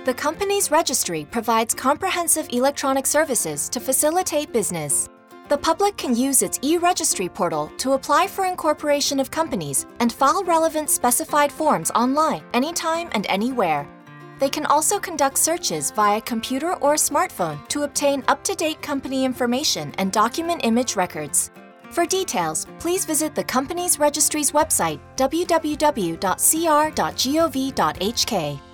The company's registry provides comprehensive electronic services to facilitate business. The public can use its e-registry portal to apply for incorporation of companies and file relevant specified forms online, anytime and anywhere. They can also conduct searches via computer or smartphone to obtain up-to-date company information and document image records. For details, please visit the company's registry's website, www.cr.gov.hk.